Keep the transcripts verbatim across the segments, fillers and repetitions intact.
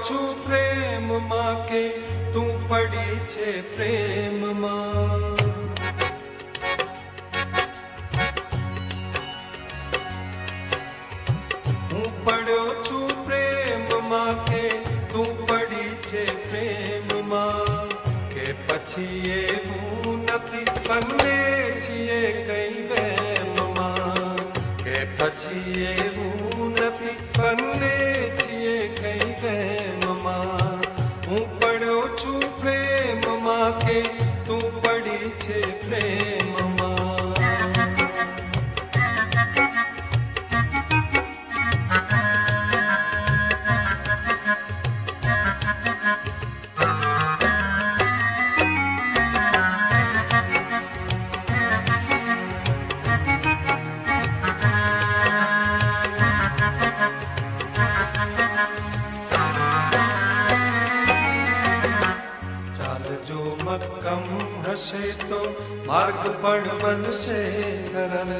છું પ્રેમમાં કે તું પડી છે પ્રેમમાં. હું પડ્યો છું પ્રેમમાં કે તું પડી છે પ્રેમમાં. કે પછી એવું નથી બંને છીએ કઈ વહેમમાં. કે પછી એવું નથી બંને છીએ કઈ વહેમમાં. હું પડ્યો છું પ્રેમમાં કે તું પડી છે પ્રેમમાં. મક્કમ હશે તો માર્ગ પણ બનશે સરળ.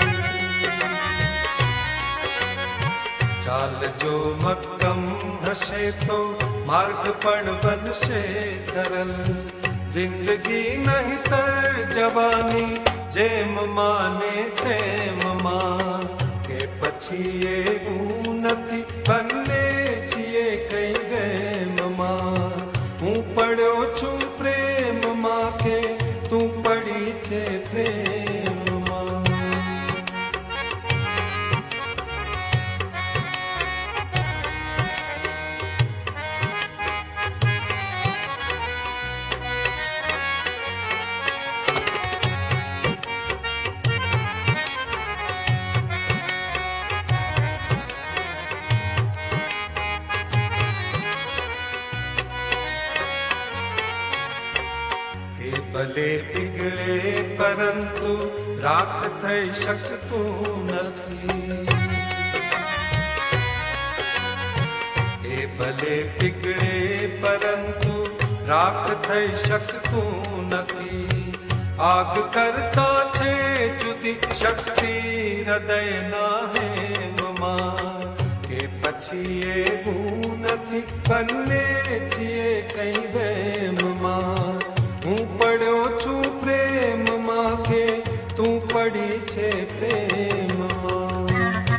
ચાલજો મક્કમ હશે તો માર્ગ પણ બનશે સરળ. જિંદગી નહીતર જવાની જેમ માને તેમ માં. કે પછી એવું નથી બંને છીએ કઈ વેમમાં. હું પડ્યો છું પ્રેમમાં કે તું પડી છે પ્રેમમાં. ભલે પીગળે પરંતુ રાખ થઈ શકતું નથી. એ ભલે પીગળે પરંતુ રાખ થઈ શકતું નથી. આગ કરતા છે જુદી શક્તિ હૃદયના હેમમાં. કે પછી એવું નથી બંને છીએ કઈ વેમમાં. હું પડ્યો છું પ્રેમમાં કે તું પડી છે પ્રેમમાં.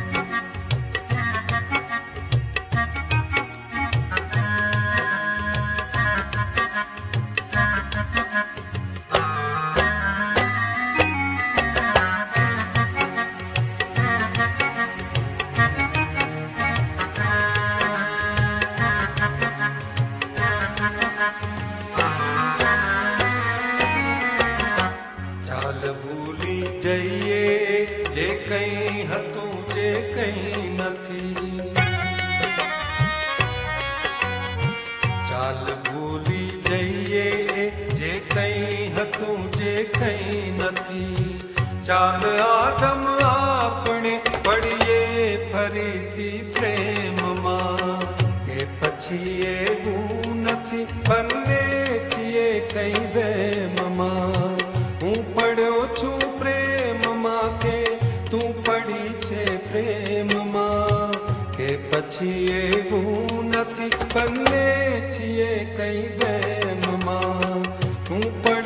ભૂલી જઈએ જે કઈ હતું જે કઈ નથી. ચાલ ભૂલી જઈએ જે કઈ હતું જે કઈ નથી. ચાલ આદમ આપણે પડીએ ફરીથી પ્રેમમાં. કે પછી એવું નથી બંને છીએ કઈ વેમમાં. હું પડ્યો છું પ્રેમમાં કે તું પડી છે પ્રેમમાં. કે પછી એવું નથી બંને છીએ કઈ વેમમાં. હું